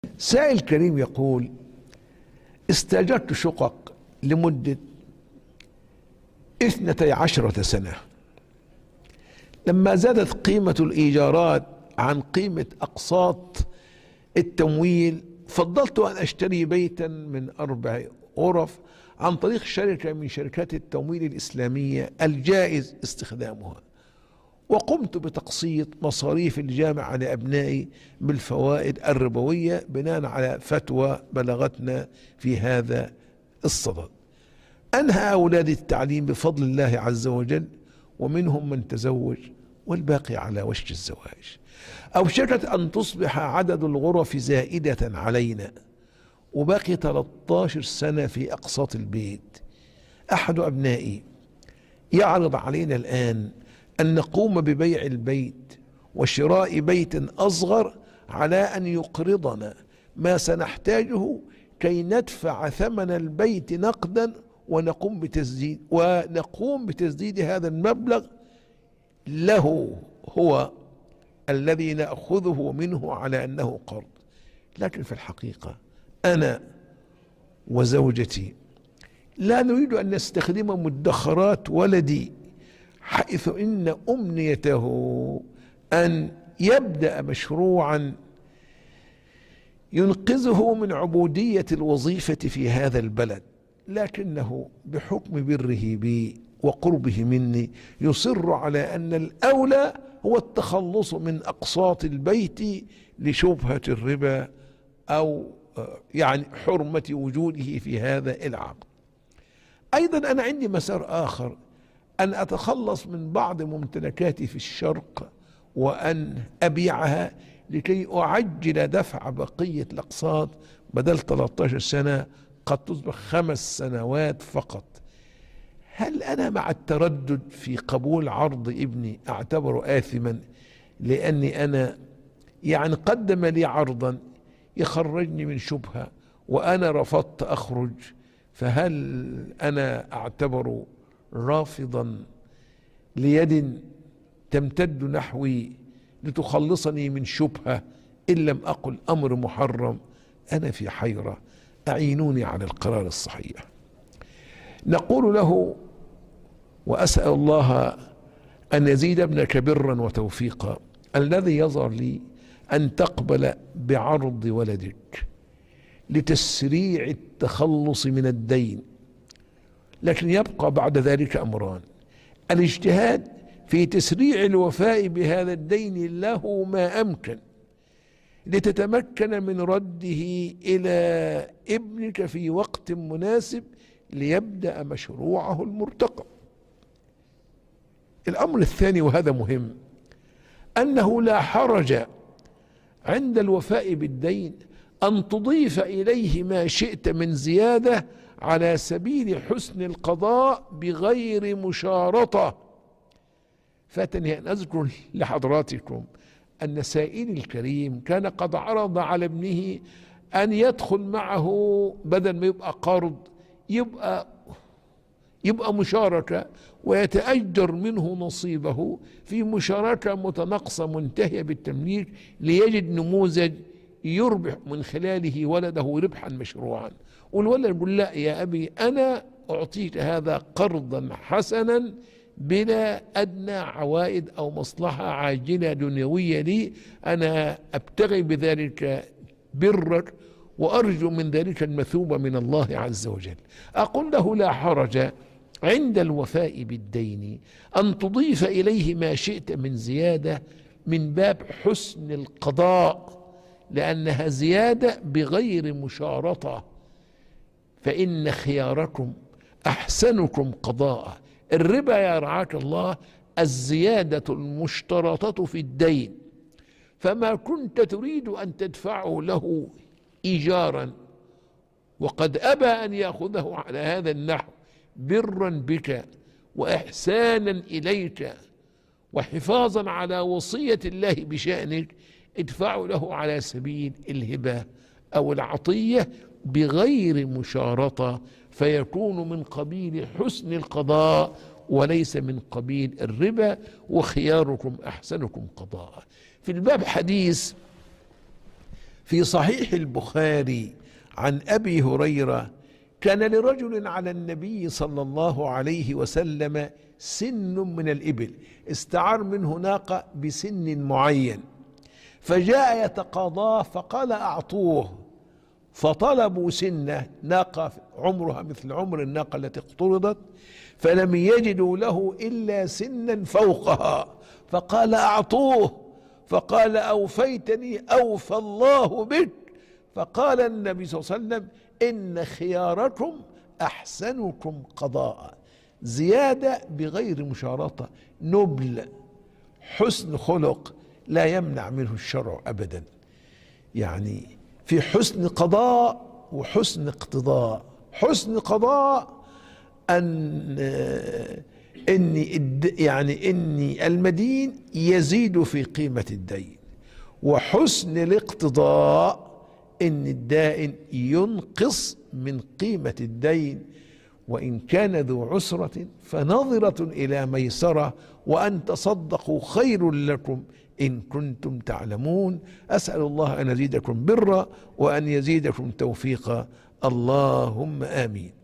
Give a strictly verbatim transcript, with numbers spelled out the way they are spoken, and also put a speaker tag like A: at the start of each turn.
A: سائل كريم يقول: استأجرت شقق لمدة اثنتي عشرة سنة. لما زادت قيمة الإيجارات عن قيمة أقساط التمويل فضلت أن أشتري بيتا من أربع غرف عن طريق شركة من شركات التمويل الإسلامية الجائز استخدامها، وقمت بتقسيط مصاريف الجامعة لأبنائي بالفوائد الربوية بناء على فتوى بلغتنا في هذا الصدد. أنهى أولادي التعليم بفضل الله عز وجل، ومنهم من تزوج والباقي على وشك الزواج. أوشكت أن تصبح عدد الغرف زائدة علينا، وباقي ثلاثة عشر سنة في أقساط البيت. أحد أبنائي يعرض علينا الآن أن نقوم ببيع البيت وشراء بيت أصغر على أن يقرضنا ما سنحتاجه كي ندفع ثمن البيت نقدا، ونقوم بتسديد ونقوم بتسديد هذا المبلغ له هو الذي نأخذه منه على أنه قرض. لكن في الحقيقة أنا وزوجتي لا نريد أن نستخدم مدخرات ولدي، حيث إن أمنيته أن يبدأ مشروعا ينقذه من عبودية الوظيفة في هذا البلد، لكنه بحكم بره بي وقربه مني يصر على أن الأولى هو التخلص من أقساط البيت لشبهة الربا أو يعني حرمة وجوده في هذا العقد. أيضا أنا عندي مسار آخر، أن أتخلص من بعض ممتلكاتي في الشرق وأن أبيعها لكي أعجل دفع بقية الأقساط، بدل ثلاثة عشر سنة قد تصبح خمس سنوات فقط. هل أنا مع التردد في قبول عرض ابني أعتبره آثما، لأني أنا يعني قدم لي عرضا يخرجني من شبهة وأنا رفضت أخرج، فهل أنا أعتبر رافضا ليد تمتد نحوي لتخلصني من شبهة إن لم أقل أمر محرم؟ أنا في حيرة، أعينوني على القرار الصحيح. نقول له: وأسأل الله أن يزيد ابنك برا وتوفيقا، الذي يظهر لي أن تقبل بعرض ولدك لتسريع التخلص من الدين، لكن يبقى بعد ذلك أمران: الاجتهاد في تسريع الوفاء بهذا الدين له ما أمكن لتتمكن من رده إلى ابنك في وقت مناسب ليبدأ مشروعه المرتقب. الأمر الثاني وهذا مهم، أنه لا حرج عند الوفاء بالدين أن تضيف إليه ما شئت من زيادة على سبيل حسن القضاء بغير مشارطة. فاتني أن أذكر لحضراتكم أن سائلي الكريم كان قد عرض على ابنه أن يدخل معه بدل ما يبقى قرض يبقى يبقى مشاركة، ويتأجر منه نصيبه في مشاركة متناقصة منتهية بالتمليك، ليجد نموذج يربح من خلاله ولده ربحا مشروعا. والولد يقول: لا يا أبي، أنا أعطيك هذا قرضا حسنا بلا أدنى عوائد أو مصلحة عاجلة دنيوية لي، أنا أبتغي بذلك برك وأرجو من ذلك المثوبة من الله عز وجل. أقول له: لا حرج عند الوفاء بالدين أن تضيف إليه ما شئت من زيادة من باب حسن القضاء، لأنها زيادة بغير مشارطة، فإن خياركم أحسنكم قضاء. الربا يا رعاك الله الزيادة المشترطة في الدين، فما كنت تريد أن تدفعه له إيجارا وقد أبى أن يأخذه على هذا النحو برا بك وإحسانا إليك وحفاظا على وصية الله بشأنك، ادفعوا له على سبيل الهبة أو العطية بغير مشارطة، فيكون من قبيل حسن القضاء وليس من قبيل الربا. وخياركم أحسنكم قضاء. في الباب حديث في صحيح البخاري عن أبي هريرة: كان لرجل على النبي صلى الله عليه وسلم سن من الإبل، استعار منه ناقة بسن معين، فجاء يتقاضاه فقال أعطوه، فطلبوا سنة ناقة عمرها مثل عمر الناقة التي اقترضت، فلم يجدوا له إلا سنا فوقها، فقال أعطوه، فقال أوفيتني أوفى الله بك. فقال النبي صلى الله عليه وسلم: إن خياركم أحسنكم قضاء. زيادة بغير مشارطة، نبل، حسن خلق لا يمنع منه الشرع أبدا. يعني في حسن قضاء وحسن اقتضاء. حسن قضاء أن إني يعني إني المدين يزيد في قيمة الدين، وحسن الاقتضاء إن الدائن ينقص من قيمة الدين، وإن كان ذو عسرة فنظرة إلى ميسرة، وأن تصدقوا خير لكم إن كنتم تعلمون. أسأل الله أن يزيدكم برا وأن يزيدكم توفيقا، اللهم آمين.